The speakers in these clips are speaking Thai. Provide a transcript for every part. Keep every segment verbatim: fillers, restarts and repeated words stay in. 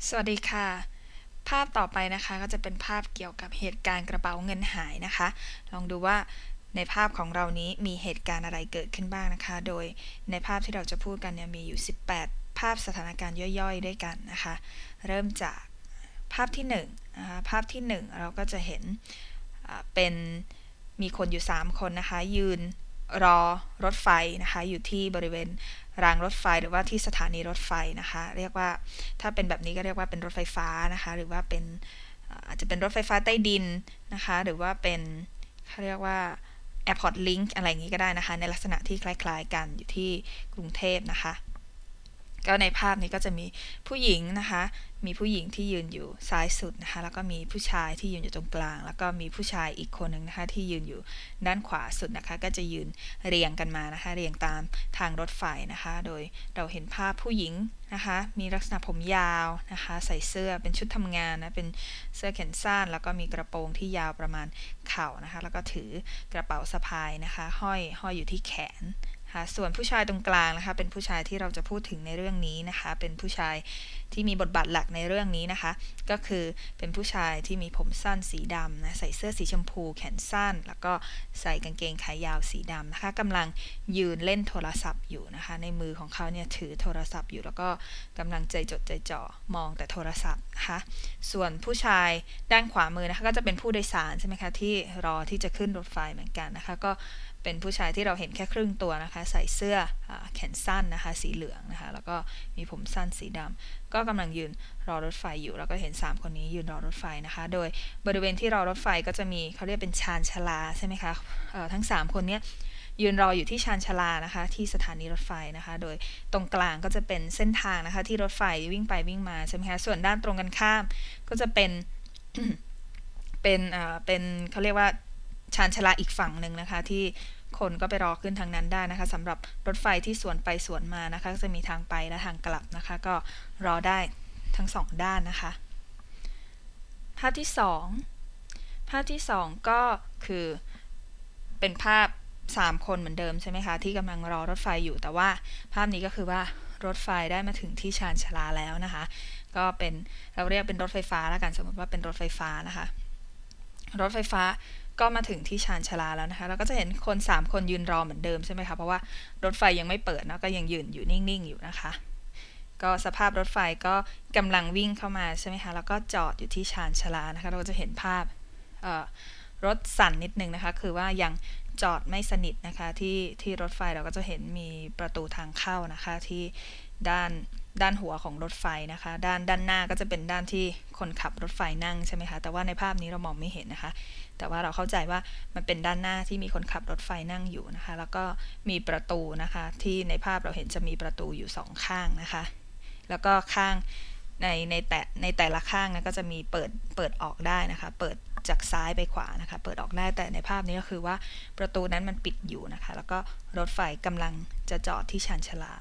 สวัสดีค่ะภาพต่อไปนะคะก็จะเป็นภาพเกี่ยวกับเหตุการณ์กระเป๋าเงินหายนะคะลองดูว่าในภาพของเรานี้มีเหตุการณ์อะไรเกิดขึ้นบ้างนะคะโดยในภาพที่เราจะพูดกันเนี่ยมีอยู่สิบแปดภาพสถานการณ์ย่อยๆด้วยกันนะคะเริ่มจากภาพที่หนึ่งนะคะภาพที่หนึ่งเราก็จะเห็นเป็นมีคนอยู่สามคนนะคะยืนรอรถไฟนะคะอยู่ที่บริเวณรางรถไฟหรือว่าที่สถานีรถไฟนะคะเรียกว่าถ้าเป็นแบบนี้ก็เรียกว่าเป็นรถไฟฟ้านะคะหรือว่าเป็นอาจจะเป็นรถไฟฟ้าใต้ดินนะคะหรือว่าเป็นเขาเรียกว่า Airport Link อะไรอย่างนี้ก็ได้นะคะในลักษณะที่คล้ายๆกันอยู่ที่กรุงเทพนะคะก็ในภาพนี้ก็จะมีผู้หญิงนะคะมีผู้หญิงที่ยืนอยู่ซ้ายสุดนะคะแล้วก็มีผู้ชายที่ยืนอยู่ตรงกลางแล้วก็มีผู้ชายอีกคนหนึ่งนะคะที่ยืนอยู่ด้านขวาสุดนะคะก็จะยืนเรียงกันมานะคะเรียงตามทางรถไฟนะคะโดยเราเห็นภาพผู้หญิงนะคะมีลักษณะผมยาวนะคะใส่เสื้อเป็นชุดทำงานนะเป็นเสื้อแขนสั้นแล้วก็มีกระโปรงที่ยาวประมาณเข่านะคะแล้วก็ถือกระเป๋าสะพายนะคะห้อยห้อยอยู่ที่แขนส่วนผู้ชายตรงกลางนะคะเป็นผู้ชายที่เราจะพูดถึงในเรื่องนี้นะคะเป็นผู้ชายที่มีบทบาทหลักในเรื่องนี้นะคะก็คือเป็นผู้ชายที่มีผมสั้นสีดำนะใส่เสื้อสีชมพูแขนสั้นแล้วก็ใส่กางเกงขายาวสีดำนะคะกำลังยืนเล่นโทรศัพท์อยู่นะคะในมือของเขาเนี่ยถือโทรศัพท์อยู่แล้วก็กำลังใจจดใจจ่อมองแต่โทรศัพท์นะคะส่วนผู้ชายด้านขวามือนะคะก็จะเป็นผู้โดยสารใช่ไหมคะที่รอที่จะขึ้นรถไฟเหมือนกันนะคะก็เป็นผู้ชายที่เราเห็นแค่ครึ่งตัวนะคะใส่เสื้อแขนสั้นนะคะสีเหลืองนะคะแล้วก็มีผมสั้นสีดำก็กำลังยืนรอรถไฟอยู่แล้วก็เห็นสามคนนี้ยืนรอรถไฟนะคะโดยบริเวณที่รอรถไฟก็จะมีเขาเรียกเป็นชานชาลาใช่ไหมคะทั้งสามคนนี้ยืนรออยู่ที่ชานชาลานะคะที่สถานีรถไฟนะคะโดยตรงกลางก็จะเป็นเส้นทางนะคะที่รถไฟวิ่งไปวิ่งมาใช่ไหมคะส่วนด้านตรงกันข้ามก็จะเป็น เป็นอ่าเป็นเขาเรียกว่าชานชาลาอีกฝั่งหนึ่งนะคะที่คนก็ไปรอขึ้นทางนั้นได้นะคะสำหรับรถไฟที่สวนไปสวนมานะคะจะมีทางไปและทางกลับนะคะก็รอได้ทั้งสองด้านนะคะภาพที่สองภาพที่สองก็คือเป็นภาพสามคนเหมือนเดิมใช่ไหมคะที่กำลังรอรถไฟอยู่แต่ว่าภาพนี้ก็คือว่ารถไฟได้มาถึงที่ชานชาลาแล้วนะคะก็เป็นเราเรียกเป็นรถไฟฟ้าแล้วกันสมมติว่าเป็นรถไฟฟ้านะคะรถไฟฟ้าก็มาถึงที่ชานชาลาแล้วนะคะเราก็จะเห็นคนสามคนยืนรอเหมือนเดิมใช่ไหมคะเพราะว่ารถไฟยังไม่เปิดเนาะก็ยังยืนอยู่นิ่งๆอยู่นะคะก็สภาพรถไฟก็กำลังวิ่งเข้ามาใช่ไหมคะแล้วก็จอดอยู่ที่ชานชาลานะคะเราก็จะเห็นภาพรถสั่นนิดนึงนะคะคือว่ายังจอดไม่สนิทนะคะที่ที่รถไฟเราก็จะเห็นมีประตูทางเข้านะคะที่ด้านด้านหัวของรถไฟนะคะด้านด้านหน้าก็จะเป็นด้านที่คนขับรถไฟนั่งใช่ไหมคะแต่ว่าในภาพนี้เรามองไม่เห็นนะคะแต่ว่าเราเข้าใจว่ามันเป็นด้านหน้าที่มีคนขับรถไฟนั่งอยู่นะคะแล้วก็มีประตูนะคะที่ในภาพเราเห็นจะมีประตูอยู่สองข้างนะคะแล้วก็ข้างในในแต่ในแต่ละข้างนะก็จะมีเปิดเปิดออกได้นะคะเปิดจากซ้ายไปขวานะคะเปิดออกได้แต่ในภาพนี้ก็คือว่าประตูนั้นมันปิดอยู่นะคะแล้วก็รถไฟกำลังจะจอดที่ชานชาลา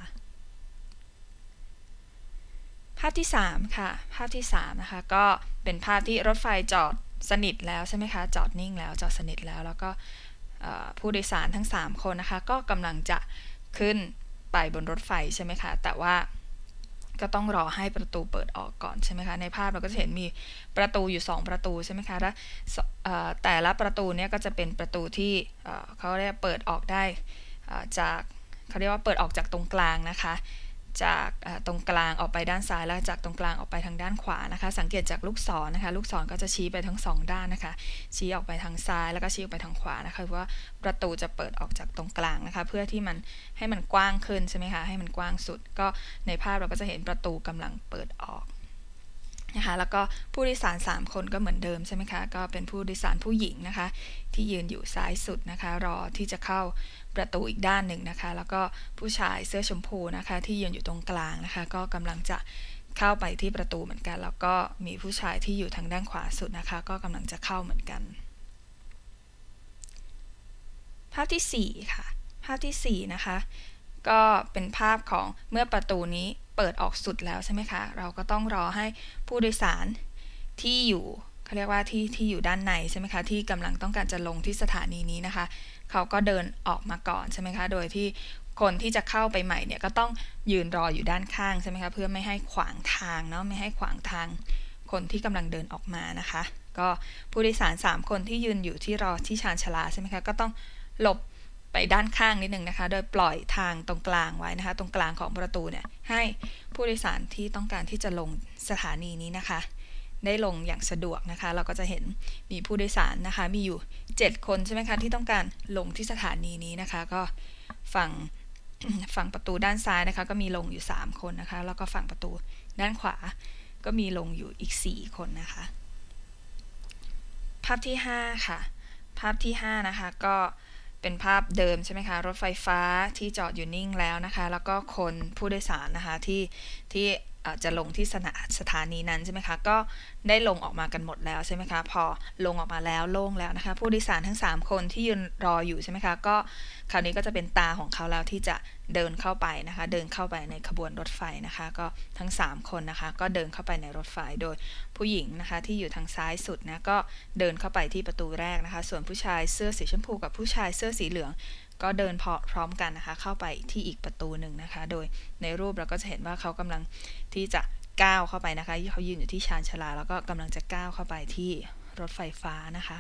ภาพที่สามค่ะภาพที่สามนะคะก็เป็นภาพที่รถไฟจอดสนิทแล้วใช่ไหมคะจอดนิ่งแล้วจอดสนิทแล้วแล้วก็ผู้โดยสารทั้งสามคนนะคะก็กำลังจะขึ้นไปบนรถไฟใช่ไหมคะแต่ว่าก็ต้องรอให้ประตูเปิดออกก่อนใช่ไหมคะในภาพเราก็จะเห็นมีประตูอยู่สองประตูใช่ไหมคะแล้วแต่ละประตูเนี่ยก็จะเป็นประตูที่เขาเรียกเปิดออกได้จากเขาเรียกว่าเปิดออกจากตรงกลางนะคะจากตรงกลางออกไปด้านซ้ายแล้วจากตรงกลางออกไปทางด้านขวานะคะสังเกตจากลูกศรนะคะลูกศรก็จะชี้ไปทั้งสองด้านนะคะชี้ออกไปทางซ้ายแล้วก็ชี้ออกไปทางขวานะคะว่าประตูจะเปิดออกจากตรงกลางนะคะเพื่อที่มันให้มันกว้างขึ้นใช่ไหมคะให้มันกว้างสุดก็ในภาพเราก็จะเห็นประตูกำลังเปิดออกนะคะแล้วก็ผู้โดยสารสามคนก็เหมือนเดิมใช่ไหมคะก็เป็นผู้โดยสารผู้หญิงนะคะที่ยืนอยู่ซ้ายสุดนะคะรอที่จะเข้าประตูอีกด้านหนึ่งนะคะแล้วก็ผู้ชายเสื้อชมพูนะคะที่ยืนอยู่ตรงกลางนะคะก็กำลังจะเข้าไปที่ประตูเหมือนกันแล้วก็มีผู้ชายที่อยู่ทางด้านขวาสุดนะคะก็กำลังจะเข้าเหมือนกันภาพที่สี่ค่ะภาพที่สี่นะคะก็เป็นภาพของเมื่อประตูนี้เปิดออกสุดแล้วใช่ไหมคะเราก็ต้องรอให้ผู้โดยสารที่อยู่เขาเรียกว่าที่ที่อยู่ด้านในใช่ไหมคะที่กำลังต้องการจะลงที่สถานีนี้นะคะเขาก็เดินออกมาก่อนใช่ไหมคะโดยที่คนที่จะเข้าไปใหม่เนี่ยก็ต้องยืนรออยู่ด้านข้างใช่ไหมคะเพื่อไม่ให้ขวางทางเนาะไม่ให้ขวางทางคนที่กำลังเดินออกมานะคะก็ผู้โดยสารสามคนที่ยืนอยู่ที่รอที่ชานชาลาใช่ไหมคะก็ต้องหลบไปด้านข้างนิดนึงนะคะโดยปล่อยทางตรงกลางไว้นะคะตรงกลางของประตูเนี่ยให้ผู้โดยสารที่ต้องการที่จะลงสถานีนี้นะคะได้ลงอย่างสะดวกนะคะเราก็จะเห็นมีผู้โดยสารนะคะมีอยู่เจ็ดคนใช่ไหมคะที่ต้องการลงที่สถานีนี้นะคะก็ฝั่งฝั่งประตูด้านซ้ายนะคะก็มีลงอยู่สามคนนะคะแล้วก็ฝั่งประตูด้านขวาก็มีลงอยู่อีกสี่คนนะคะภาพที่ห้าค่ะภาพที่ห้านะคะก็เป็นภาพเดิมใช่ไหมคะรถไฟฟ้าที่จอดอยู่นิ่งแล้วนะคะแล้วก็คนผู้โดยสารนะคะที่ที่จะลงที่สถานีนั้นใช่ไหมคะก็ได้ลงออกมากันหมดแล้วใช่ไหมคะพอลงออกมาแล้วโล่งแล้วนะคะผู้โดยสารทั้งสามคนที่ยืนรออยู่ใช่ไหมคะก็คราวนี้ก็จะเป็นตาของเขาแล้วที่จะเดินเข้าไปนะคะเดินเข้าไปในขบวนรถไฟนะคะก็ทั้งสามคนนะคะก็เดินเข้าไปในรถไฟโดยผู้หญิงนะคะที่อยู่ทางซ้ายสุดนะก็เดินเข้าไปที่ประตูแรกนะคะส่วนผู้ชายเสื้อสีชมพูกับผู้ชายเสื้อสีเหลืองก็เดินพร้อมกันนะคะเข้าไปที่อีกประตูหนึ่งนะคะโดยในรูปเราก็จะเห็นว่าเขากำลังที่จะก้าวเข้าไปนะคะเขายืนอยู่ที่ชานชาลาแล้วก็กำลังจะก้าวเข้าไปที่รถไฟฟ้านะคะ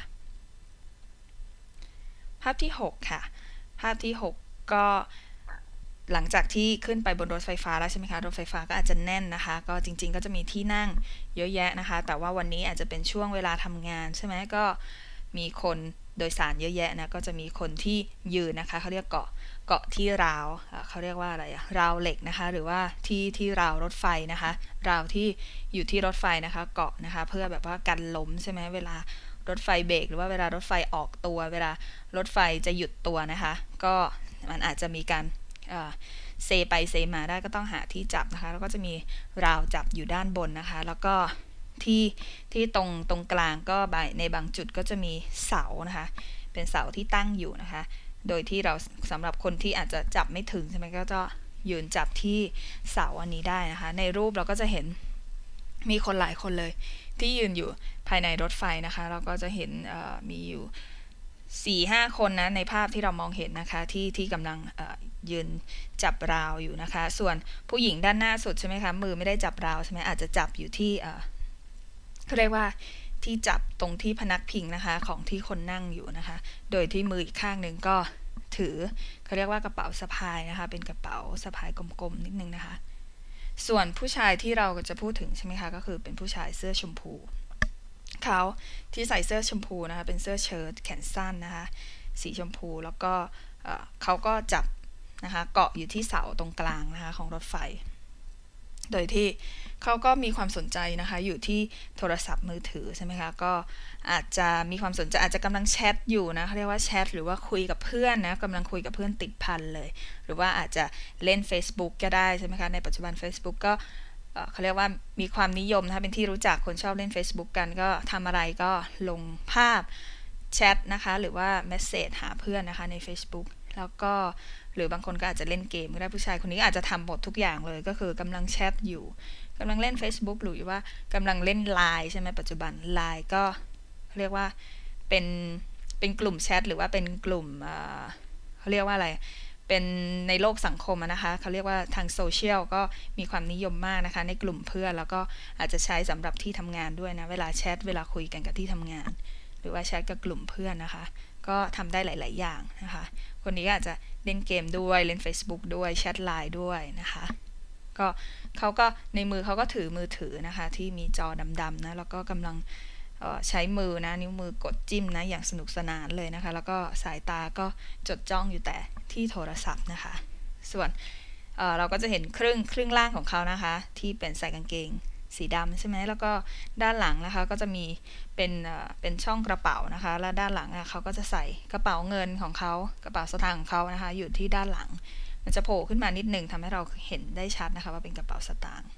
ภาพที่หกค่ะภาพที่หกก็หลังจากที่ขึ้นไปบนรถไฟฟ้าแล้วใช่ไหมคะรถไฟฟ้าก็อาจจะแน่นนะคะก็จริงๆก็จะมีที่นั่งเยอะแยะนะคะแต่ว่าวันนี้อาจจะเป็นช่วงเวลาทำงานใช่ไหมก็มีคนโดยสารเยอะแยะนะก็จะมีคนที่ยืนนะคะเขาเรียกเกาะเกาะที่ราวเขาเรียกว่าอะไรราวเหล็กนะคะหรือว่าที่ที่ราวรถไฟนะคะราวที่อยู่ที่รถไฟนะคะเกาะนะคะเพื่อแบบว่ากันล้มใช่ไหมเวลารถไฟเบรกหรือว่าเวลารถไฟออกตัวเวลารถไฟจะหยุดตัวนะคะก็มันอาจจะมีการเซไปเซมาได้ก็ต้องหาที่จับนะคะแล้วก็จะมีราวจับอยู่ด้านบนนะคะแล้วก็ที่ที่ตรงตรงกลางก็ในบางจุดก็จะมีเสานะคะเป็นเสาที่ตั้งอยู่นะคะโดยที่เราสำหรับคนที่อาจจะจับไม่ถึงใช่ไหมก็จะยืนจับที่เสาอันนี้ได้นะคะในรูปเราก็จะเห็นมีคนหลายคนเลยที่ยืนอยู่ภายในรถไฟนะคะเราก็จะเห็นมีอยู่ สี่ห้า คนนะในภาพที่เรามองเห็นนะคะที่ที่กำลังยืนจับราวอยู่นะคะส่วนผู้หญิงด้านหน้าสุดใช่ไหมคะมือไม่ได้จับราวใช่ไหมอาจจะจับอยู่ที่เขาเรียกว่าที่จับตรงที่พนักพิงนะคะของที่คนนั่งอยู่นะคะโดยที่มืออีกข้างหนึ่งก็ถือเขาเรียกว่ากระเป๋าสะพายนะคะเป็นกระเป๋าสะพายกลมๆนิดนึงนะคะส่วนผู้ชายที่เราจะพูดถึงใช่ไหมคะก็คือเป็นผู้ชายเสื้อชมพูเขาที่ใส่เสื้อชมพูนะคะเป็นเสื้อเชิ้ตแขนสั้นนะคะสีชมพูแล้วก็เขาก็จับนะคะเกาะอยู่ที่เสาตรงกลางนะคะของรถไฟโดยที่เขาก็มีความสนใจนะคะอยู่ที่โทรศัพท์มือถือใช่ไหมคะก็อาจจะมีความสนใจอาจจะกำลังแชทอยู่นะเขาเรียกว่าแชทหรือว่าคุยกับเพื่อนนะกำลังคุยกับเพื่อนติดพันเลยหรือว่าอาจจะเล่น Facebook ก็ได้ใช่ไหมคะในปัจจุบัน Facebook ก็เขาเรียกว่ามีความนิยมนะคะเป็นที่รู้จักคนชอบเล่น Facebook กันก็ทำอะไรก็ลงภาพแชทนะคะหรือว่าเมสเสจหาเพื่อนนะคะใน Facebook แล้วก็หรือบางคนก็อาจจะเล่นเกมก็ได้ผู้ชายคนนี้อาจจะทำหมดทุกอย่างเลยก็คือกำลังแชทอยู่กำลังเล่น Facebook หรือว่ากำลังเล่น ไลน์ ใช่ไหมปัจจุบัน ไลน์ ก็เรียกว่าเป็นเป็นกลุ่มแชทหรือว่าเป็นกลุ่มเขาเรียกว่าอะไรเป็นในโลกสังคมนะคะเขาเรียกว่าทางโซเชียลก็มีความนิยมมากนะคะในกลุ่มเพื่อนแล้วก็อาจจะใช้สำหรับที่ทำงานด้วยนะเวลาแชทเวลาคุยกันกับที่ทำงานหรือว่าแชทกับกลุ่มเพื่อนนะคะก็ทำได้หลายๆอย่างนะคะคนนี้อาจจะเล่นเกมด้วยเล่น Facebook ด้วยแชท ไลน์ ด้วยนะคะก็เขาก็ในมือเขาก็ถือมือถือนะคะที่มีจอดำๆนะแล้วก็กำลังใช้มือนะนิ้วมือกดจิ้มนะอย่างสนุกสนานเลยนะคะแล้วก็สายตาก็จดจ้องอยู่แต่ที่โทรศัพท์นะคะส่วน เ, เราก็จะเห็นครึ่งครึ่งล่างของเขานะคะที่เป็นใส่กางเกงสีดำใช่ไหมแล้วก็ด้านหลังนะคะก็จะมีเป็นเป็นช่องกระเป๋านะคะและด้านหลังเขาก็จะใส่กระเป๋าเงินของเขากระเป๋าสตางค์ของเขานะคะอยู่ที่ด้านหลังมันจะโผล่ขึ้นมานิดนึงทำให้เราเห็นได้ชัดนะคะว่าเป็นกระเป๋าสตางค์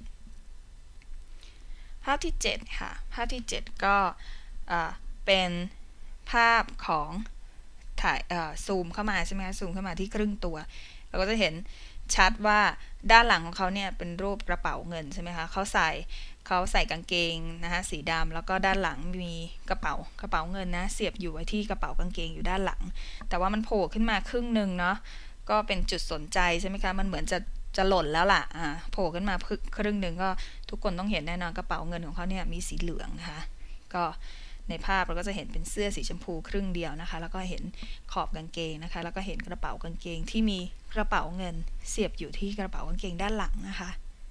ภาพที่เจ็ดค่ะภาพที่เจ็ดก็เป็นภาพของถ่ายซูมเข้ามาใช่ไหมคะซูมเข้ามาที่ครึ่งตัวเราก็จะเห็นชัดว่าด้านหลังของเขาเนี่ยเป็นรูปกระเป๋าเงินใช่ไหมคะเขาใส่เขาใส่กางเกงนะคะสีดำแล้วก็ด้านหลังมีกระเป๋ากระเป๋าเงินนะเสียบอยู่ไว้ที่กระเป๋ากางเกงอยู่ด้านหลังแต่ว่ามันโผล่ขึ้นมาครึ่งนึงเนาะก็เป็นจุดสนใจใช่ไหมคะมันเหมือนจะจะหล่นแล้วล่ะอ่าโผล่ขึ้นมาครึ่งหนึ่งก็ทุกคนต้องเห็นแน่นอนกระเป๋าเงินของเขาเนี่ยมีสีเหลืองนะคะก็ในภาพเราก็จะเห็นเป็นเสื้อสีชมพูครึ่งเดียวนะคะแล้วก็เห็นขอบกางเกงนะคะแล้วก็เห็นกระเป๋ากางเกงที่มีกระเป๋าเงินเสียบอยู่ที่กระเป๋ากางเกงด้านหลังนะคะ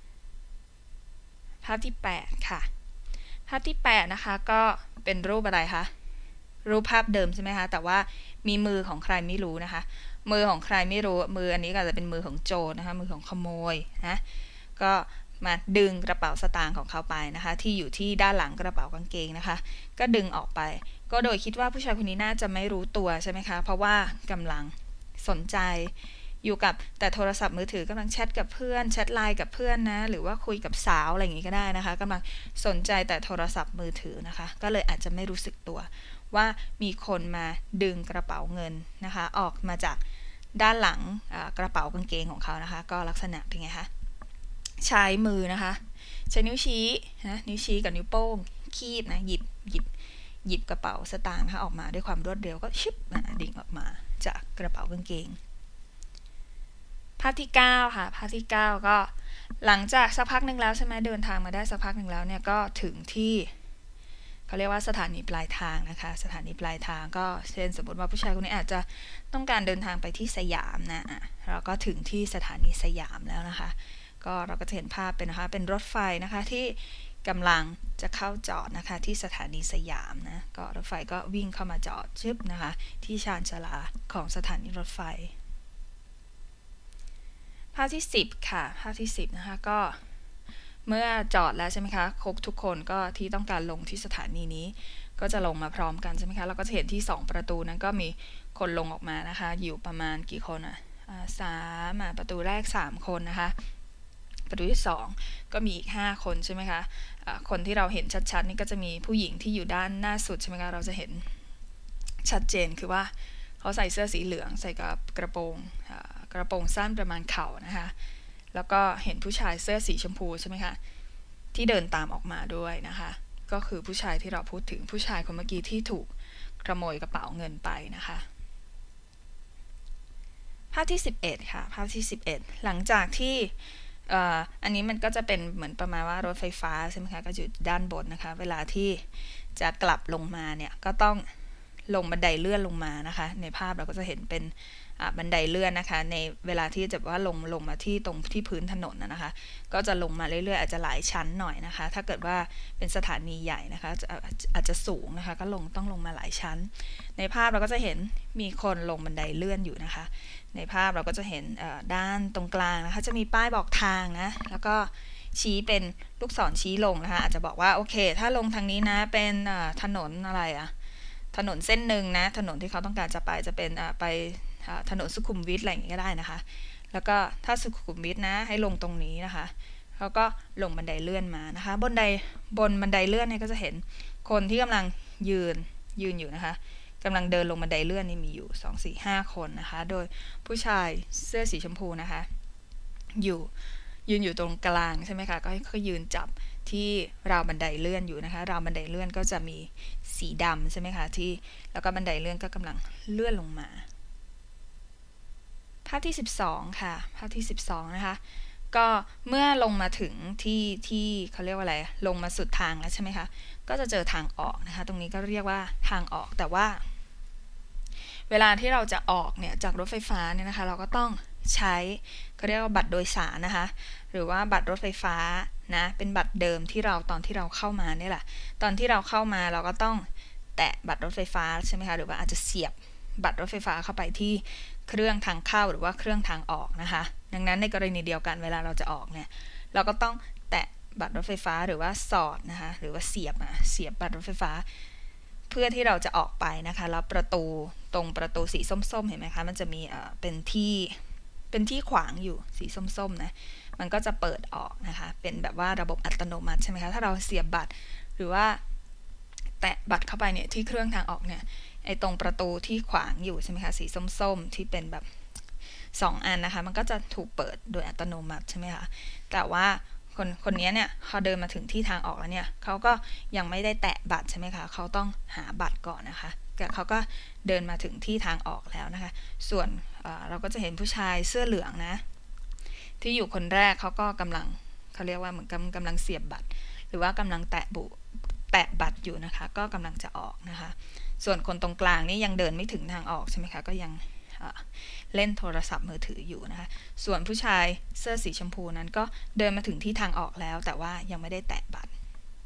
ภาพที่แปดค่ะภาพที่แปดนะคะก็เป็นรูปอะไรคะรูปภาพเดิมใช่ไหมคะแต่ว่ามีมือของใครไม่รู้นะคะมือของใครไม่รู้มืออันนี้ก็อาจจะเป็นมือของโจรนะคะมือของขโมยนะก็มาดึงกระเป๋าสตางค์ของเขาไปนะคะที่อยู่ที่ด้านหลังกระเป๋ากางเกงนะคะก็ดึงออกไปก็โดยคิดว่าผู้ชายคนนี้น่าจะไม่รู้ตัวใช่ไหมคะเพราะว่ากำลังสนใจอยู่กับแต่โทรศัพท์มือถือกำลังแชทกับเพื่อนแชทไลน์กับเพื่อนนะหรือว่าคุยกับสาวอะไรอย่างงี้ก็ได้นะคะกำลังสนใจแต่โทรศัพท์มือถือนะคะก็เลยอาจจะไม่รู้สึกตัวว่ามีคนมาดึงกระเป๋าเงินนะคะออกมาจากด้านหลังกระเป๋ากางเกงของเขานะคะก็ลักษณะเป็นไงคะใช้มือนะคะใช้นิ้วชี้นะนิ้วชี้กับนิ้วโป้งคีบนะหยิบหยิบหยิบกระเป๋าสตางค์ออกมาด้วยความรวดเร็วก็ชิบนะดิ่งออกมาจากกระเป๋ากางเกงภาพที่เก้าค่ะภาพที่เก้าก็หลังจากสักพักหนึ่งแล้วใช่ไหมเดินทางมาได้สักพักหนึ่งแล้วเนี่ยก็ถึงที่เขาเรียกว่าสถานีปลายทางนะคะสถานีปลายทางก็เช่นสมมติว่าผู้ชายคนนี้อาจจะต้องการเดินทางไปที่สยามนะเราก็ถึงที่สถานีสยามแล้วนะคะก็เราก็จะเห็นภาพเป็นนะคะเป็นรถไฟนะคะที่กำลังจะเข้าจอดนะคะที่สถานีสยามนะก็รถไฟก็วิ่งเข้ามาจอดชึบนะคะที่ชานชาลาของสถานีรถไฟภาพที่สิบค่ะภาพที่สิบนะคะก็เมื่อจอดแล้วใช่ไหมคะครบทุกคนก็ที่ต้องการลงที่สถานีนี้ก็จะลงมาพร้อมกันใช่ไหมคะเราก็จะเห็นที่สองประตูนั้นก็มีคนลงออกมานะคะอยู่ประมาณกี่คนอ่ะสามประตูแรกสามคนนะคะประตูที่สองก็มีอีกห้าคนใช่ไหมคะะคนที่เราเห็นชัดๆนี่ก็จะมีผู้หญิงที่อยู่ด้านหน้าสุดใช่ไหมคะเราจะเห็นชัดเจนคือว่าเขาใส่เสื้อสีเหลืองใส่กับกระโปรงกระโปรงสั้นประมาณเข่านะคะแล้วก็เห็นผู้ชายเสื้อสีชมพูใช่ไหมคะที่เดินตามออกมาด้วยนะคะก็คือผู้ชายที่เราพูดถึงผู้ชายคนเมื่อกี้ที่ถูกขโมยกระเป๋าเงินไปนะคะภาพที่สิบเอ็ดค่ะภาพที่สิบเอ็ดหลังจากที่อันนี้มันก็จะเป็นเหมือนประมาณว่ารถไฟฟ้าใช่ไหมคะก็อยู่ด้านบนนะคะเวลาที่จะกลับลงมาเนี่ยก็ต้องลงบันไดเลื่อนลงมานะคะในภาพเราก็จะเห็นเป็นบันไดเลื่อนนะคะในเวลาที่จะว่าลงลงมาที่ตรงที่พื้นถนนนะคะก็จะลงมาเรื่อยๆอาจจะหลายชั้นหน่อยนะคะถ้าเกิดว่าเป็นสถานีใหญ่นะคะอาจจะสูงนะคะก็ลงต้องลงมาหลายชั้นในภาพเราก็จะเห็นมีคนลงบันไดเลื่อนอยู่นะคะในภาพเราก็จะเห็นด้านตรงกลางนะคะจะมีป้ายบอกทางนะแล้วก็ชี้เป็นลูกศรชี้ลงนะคะอาจจะบอกว่าโอเคถ้าลงทางนี้นะเป็นถนนอะไรอะถนนเส้นหนึ่งนะถนนที่เขาต้องการจะไปจะเป็นไปถนนสุขุมวิทอะไรอย่างนี้ก็ได้นะคะแล้วก็ถ้าสุขุมวิทนะให้ลงตรงนี้นะคะแล้วก็ลงบันไดเลื่อนมานะคะบนไดบนบันไดเลื่อนเนี่ยก็จะเห็นคนที่กำลังยืนยืนอยู่นะคะกำลังเดินลงบันไดเลื่อนนี่มีอยู่สอง สี่ ห้าคนนะคะโดยผู้ชายเสื้อสีชมพูนะคะอยู่ยืนอยู่ตรงกลางใช่ไหมคะก็ก็ยืนจับที่ราวบันไดเลื่อนอยู่นะคะราวบันไดเลื่อนก็จะมีสีดำใช่ไหมคะที่แล้วก็บันไดเลื่อนก็กำลังเลื่อนลงมาภาพที่สิบสองค่ะภาพที่สิบสองนะคะก็เมื่อลงมาถึงที่ที่เขาเรียกว่าอะไรลงมาสุดทางแล้วใช่ไหมคะก็จะเจอทางออกนะคะตรงนี้ก็เรียกว่าทางออกแต่ว่าเวลาที่เราจะออกเนี่ยจากรถไฟฟ้าเนี่ยนะคะเราก็ต้องใช้เขาเรียกว่าบัตรโดยสารนะคะหรือว่าบัตรรถไฟฟ้านะเป็นบัตรเดิมที่เราตอนที่เราเข้ามาเนี่ยแหละตอนที่เราเข้ามาเราก็ต้องแตะบัตรรถไฟฟ้าใช่ไหมคะหรือว่าอาจจะเสียบบัตรรถไฟฟ้าเข้าไปที่เครื่องทางเข้าหรือว่าเครื่องทางออกนะคะดังนั้นในกรณีเดียวกันเวลาเราจะออกเนี่ยเราก็ต้องแตะบัตรรถไฟฟ้าหรือว่าสอดนะคะหรือว่าเสียบอะเสียบบัตรรถไฟฟ้าเพื่อที่เราจะออกไปนะคะแล้วประตูตรงประตูสีส้มๆเห็นไหมคะมันจะมีเอ่อเป็นที่เป็นที่ขวางอยู่สีส้มๆนะมันก็จะเปิดออกนะคะเป็นแบบว่าระบบอัตโนมัติใช่ไหมคะถ้าเราเสียบบัตรหรือว่าแตะบัตรเข้าไปเนี่ยที่เครื่องทางออกเนี่ยไอ้ตรงประตูที่ขวางอยู่ใช่ไหมคะสีส้มๆที่เป็นแบบสองอันนะคะมันก็จะถูกเปิดโดยอัตโนมัติใช่ไหมคะแต่ว่าคนคนนี้เนี่ยเขาเดินมาถึงที่ทางออกแล้วเนี่ยเขาก็ยังไม่ได้แตะบัตรใช่ไหมคะเขาต้องหาบัตรก่อนนะคะแต่เขาก็เดินมาถึงที่ทางออกแล้วนะคะส่วนเราก็จะเห็นผู้ชายเสื้อเหลืองนะที่อยู่คนแรกเขาก็กำลังเขาเรียกว่าเหมือนกำกำลังเสียบบัตรหรือว่ากำลังแตะบุแตะบัตรอยู่นะคะก็กำลังจะออกนะคะส่วนคนตรงกลางนี่ยังเดินไม่ถึงทางออกใช่ไหมคะก็ยังเล่นโทรศัพท์มือถืออยู่นะคะส่วนผู้ชายเสื้อสีชมพูนั้นก็เดินมาถึงที่ทางออกแล้วแต่ว่ายังไม่ได้แตะบัตร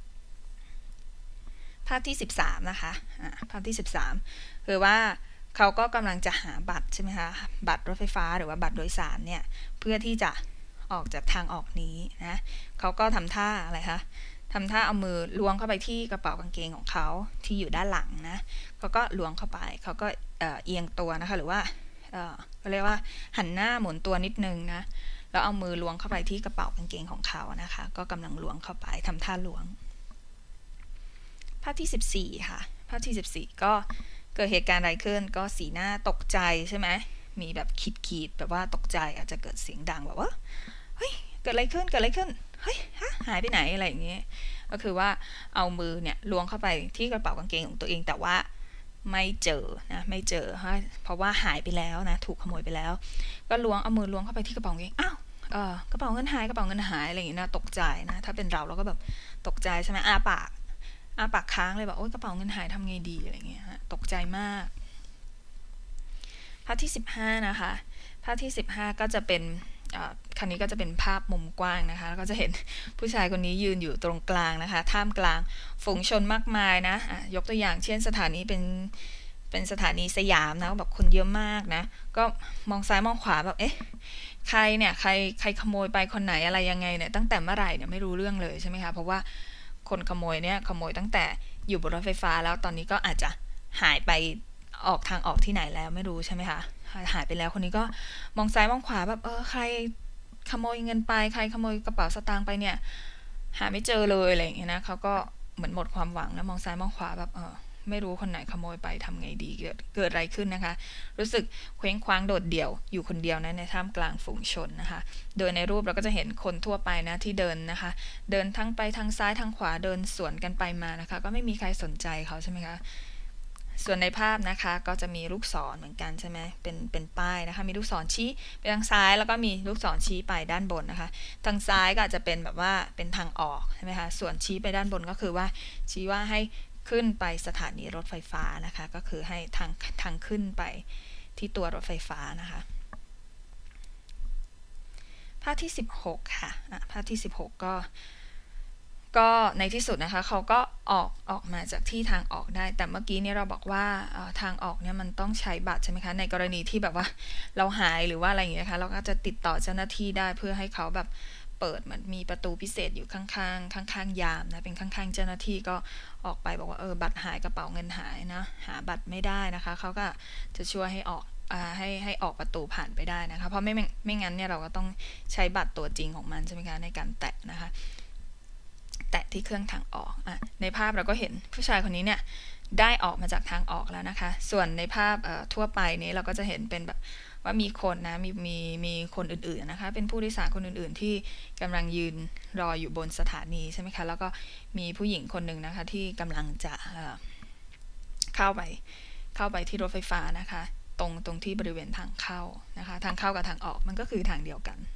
ภาพที่สิบสามนะคะภาพที่สิบสามคือว่าเขาก็กำลังจะหาบัตรใช่ไหมคะบัตรรถไฟฟ้าหรือว่าบัตรโดยสารเนี่ยเพื่อที่จะออกจากทางออกนี้นะเขาก็ทำท่าอะไรคะทำท่าเอามือล้วงเข้าไปที่กระเป๋ากางเกงของเขาที่อยู่ด้านหลังนะเขาก็ล้วงเข้าไปเขาก็เอียงตัวนะคะหรือว่าเขาเรียกว่าหันหน้าหมุนตัวนิดนึงนะแล้วเอามือล้วงเข้าไปที่กระเป๋ากางเกงของเขานะคะก็กำลังล้วงเข้าไปทำท่าล้วงภาพที่สิบสี่ค่ะภาพที่สิบสี่ก็เกิดเหตุการณ์อะไรขึ้นก็สีหน้าตกใจใช่ไหมมีแบบขีดๆแบบว่าตกใจอาจจะเกิดเสียงดังแบบว่าเฮ้ยเกิดอะไรขึ้นเกิดอะไรขึ้นเฮ้ยฮะหายไปไหนอะไรอย่างเงี้ยก็คือว่าเอามือเนี่ยล้วงเข้าไปที่กระเป๋ากางเกงของตัวเองแต่ว่าไม่เจอนะไม่เจอเพราะว่าหายไปแล้วนะถูกขโมยไปแล้วก็ล้วงเอามือล้วงเข้าไปที่กระเป๋ากางเกงอ้าวเออกระเป๋าเงินหายกระเป๋าเงินหายอะไรอย่างเงี้ยนะตกใจนะถ้าเป็นเราเราก็แบบตกใจใช่ไหมอ้าปากอ้าปากค้างเลยแบบโอ๊ยกระเป๋าเงินหายทำไงดีอะไรเงี้ยตกใจมากภาพที่สิบห้านะคะภาพที่สิบห้าก็จะเป็นคันนี้ก็จะเป็นภาพมุมกว้างนะคะแล้วก็จะเห็นผู้ชายคนนี้ยืนอยู่ตรงกลางนะคะท่ามกลางฝูงชนมากมายนะะยกตัวอย่างเช่นสถานีเป็นเป็นสถานีสยามนะแบบคนเยอะมากนะก็มองซ้ายมองขวาแบบเอ๊ะใครเนี่ยใครใครขโมยไปคนไหนอะไรยังไงเนี่ยตั้งแต่เมื่อไหร่เนี่ยไม่รู้เรื่องเลยใช่ไหมคะเพราะว่าคนขโมยเนี่ยขโมยตั้งแต่อยู่บนรถไฟฟ้าแล้วตอนนี้ก็อาจจะหายไปออกทางออกที่ไหนแล้วไม่รู้ใช่ไหมคะหายไปแล้วคนนี้ก็มองซ้ายมองขวาแบบเออใครขโมยเงินไปใครขโมยกระเป๋าสตางค์ไปเนี่ยหาไม่เจอเลยอะไรอย่างเงี้ยนะเขาก็เหมือนหมดความหวังนะมองซ้ายมองขวาแบบเออไม่รู้คนไหนขโมยไปทำไงดีเกิดเกิดอะไรขึ้นนะคะรู้สึกเคว้งคว้างโดดเดี่ยวอยู่คนเดียวนะในท่ามกลางฝูงชนนะคะโดยในรูปเราก็จะเห็นคนทั่วไปนะที่เดินนะคะเดินทั้งไปทางซ้ายทางขวาเดินสวนกันไปมานะคะก็ไม่มีใครสนใจเขาใช่ไหมคะส่วนในภาพนะคะก็จะมีลูกศรเหมือนกันใช่ไหมเป็นเป็นป้ายนะคะมีลูกศรชี้ไปทางซ้ายแล้วก็มีลูกศรชี้ไปด้านบนนะคะทางซ้ายก็อาจจะเป็นแบบว่าเป็นทางออกใช่ไหมคะส่วนชี้ไปด้านบนก็คือว่าชี้ว่าให้ขึ้นไปสถานีรถไฟฟ้านะคะก็คือให้ทางทางขึ้นไปที่ตัวรถไฟฟ้านะคะภาพที่สิบหกค่ะภาพที่สิบหกก็ก็ในที่สุดนะคะเขาก็ออกออกมาจากที่ทางออกได้แต่เมื่อกี้เนี่ยเราบอกว่าทางออกเนี่ยมันต้องใช้บัตรใช่ไหมคะในกรณีที่แบบว่าเราหายหรือว่าอะไรอย่างเงี้ยค่ะเราก็จะติดต่อเจ้าหน้าที่ได้เพื่อให้เขาแบบเปิดเหมือนมีประตูพิเศษอยู่ข้างๆข้างๆยามนะเป็นข้างๆเจ้าหน้าที่ก็ออกไปบอกว่าเออบัตรหายกระเป๋าเงินหายนะหาบัตรไม่ได้นะคะเขาก็จะช่วยให้ออกอ่าให้ให้ออกประตูผ่านไปได้นะคะเพราะไม่ไม่งั้นเนี่ยเราก็ต้องใช้บัตรตัวจริงของมันใช่ไหมคะในการแตะนะคะแตะที่เครื่องทางออกอ่ะในภาพเราก็เห็นผู้ชายคนนี้เนี่ยได้ออกมาจากทางออกแล้วนะคะส่วนในภาพทั่วไปนี้เราก็จะเห็นเป็นแบบว่ามีคนนะมีมีมีคนอื่นๆนะคะเป็นผู้โดยสารคนอื่นๆที่กำลังยืนรออยู่บนสถานีใช่ไหมคะแล้วก็มีผู้หญิงคนหนึ่งนะคะที่กำลังจะเข้าไปเข้าไปที่รถไฟฟ้านะคะตรงตรงที่บริเวณทางเข้านะคะทางเข้ากับทางออกมันก็คือทางเดียวกัน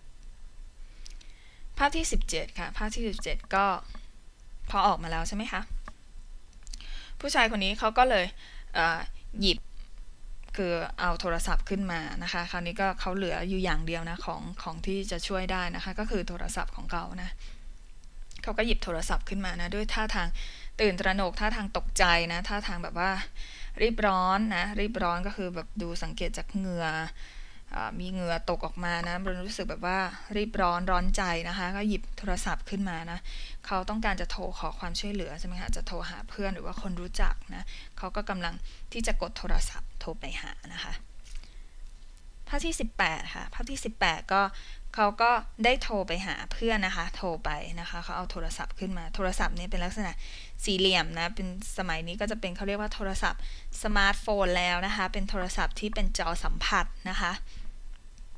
ภาพที่สิบเจ็ดค่ะภาพที่สิบเจ็ดก็พอออกมาแล้วใช่ไหมคะผู้ชายคนนี้เขาก็เลยเอ่อหยิบคือเอาโทรศัพท์ขึ้นมานะคะคราวนี้ก็เขาเหลืออยู่อย่างเดียวนะของของที่จะช่วยได้นะคะก็คือโทรศัพท์ของเขานะเขาก็หยิบโทรศัพท์ขึ้นมานะด้วยท่าทางตื่นตระหนกท่าทางตกใจนะท่าทางแบบว่ารีบร้อนนะรีบร้อนก็คือแบบดูสังเกตจากเหงื่อมีเหงื่อตกออกมานะรู้สึกแบบว่ารีบร้อนร้อนใจนะคะก็หยิบโทรศัพท์ขึ้นมานะเขาต้องการจะโทรขอความช่วยเหลือใช่ไหมคะจะโทรหาเพื่อนหรือว่าคนรู้จักนะเขาก็กำลังที่จะกดโทรศัพท์โทรไปหานะคะภาพที่สิบแปดค่ะภาพที่สิบแปดก็เขาก็ได้โทรไปหาเพื่อนนะคะโทรไปนะคะเขาเอาโทรศัพท์ขึ้นมาโทรศัพท์นี้เป็นลักษณะสี่เหลี่ยมนะเป็นสมัยนี้ก็จะเป็นเขาเรียกว่าโทรศัพท์สมาร์ทโฟนแล้วนะคะเป็นโทรศัพท์ที่เป็นจอสัมผัสนะคะ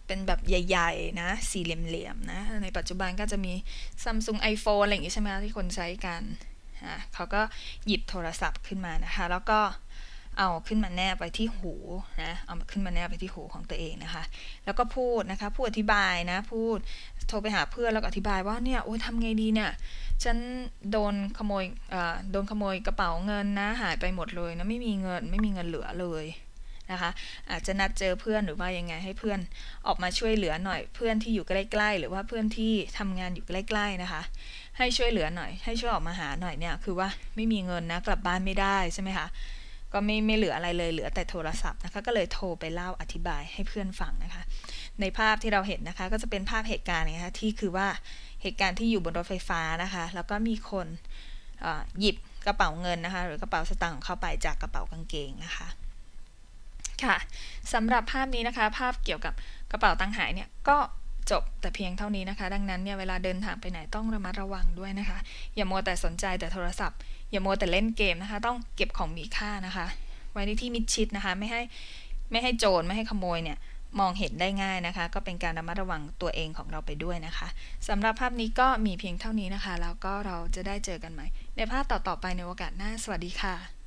เป็นแบบใหญ่ๆนะสี่เหลี่ยมๆนะในปัจจุบันก็จะมี Samsung iPhone อะไรอย่างงี้ใช่ไหมที่คนใช้กันอ่ะเขาก็หยิบโทรศัพท์ขึ้นมานะคะแล้วก็เอาขึ้นมาแนบไปที่หูนะเอาขึ้นมาแนบไปที่หูของตัวเองนะคะแล้วก็พูดนะคะพูดอธิบายนะพูดโทรไปหาเพื่อนแล้วก็อธิบายว่าเนี่ยโอ้ยทำไงดีเนี่ยฉันโดนขโมยเอ่อโดนขโมยกระเป๋าเงินนะหายไปหมดเลยนะไม่มีเงินไม่มีเงินเหลือเลยนะคะอาจจะนัดเจอเพื่อนหรือว่ายังไงให้เพื่อนออกมาช่วยเหลือหน่อยเพื่อนที่อยู่ใกล้ๆหรือว่าเพื่อนที่ทำงานอยู่ใกล้ๆนะคะให้ช่วยเหลือหน่อยให้ช่วยออกมาหาหน่อยเนี่ยคือว่าไม่มีเงินนะกลับบ้านไม่ได้ใช่ไหมคะก็ไม่ไม่เหลืออะไรเลยเหลือแต่โทรศัพท์นะคะก็เลยโทรไปเล่าอธิบายให้เพื่อนฟังนะคะในภาพที่เราเห็นนะคะก็จะเป็นภาพเหตุการณ์นะคะที่คือว่าเหตุการณ์ที่อยู่บนรถไฟฟ้านะคะแล้วก็มีคนหยิบกระเป๋าเงินนะคะหรือกระเป๋าสตางค์ของเขาไปจากกระเป๋ากางเกงนะคะค่ะสำหรับภาพนี้นะคะภาพเกี่ยวกับกระเป๋าตังค์หายเนี่ยก็จบแต่เพียงเท่านี้นะคะดังนั้นเนี่ยเวลาเดินทางไปไหนต้องระมัดระวังด้วยนะคะอย่ามัวแต่สนใจแต่โทรศัพท์อย่ามัวแต่เล่นเกมนะคะต้องเก็บของมีค่านะคะไว้ในที่มิดชิดนะคะไม่ให้ไม่ให้โจรไม่ให้ขโมยเนี่ยมองเห็นได้ง่ายนะคะก็เป็นการระมัดระวังตัวเองของเราไปด้วยนะคะสำหรับภาพนี้ก็มีเพียงเท่านี้นะคะแล้วก็เราจะได้เจอกันใหม่ในภาพต่อๆไปในโอกาสหน้าสวัสดีค่ะ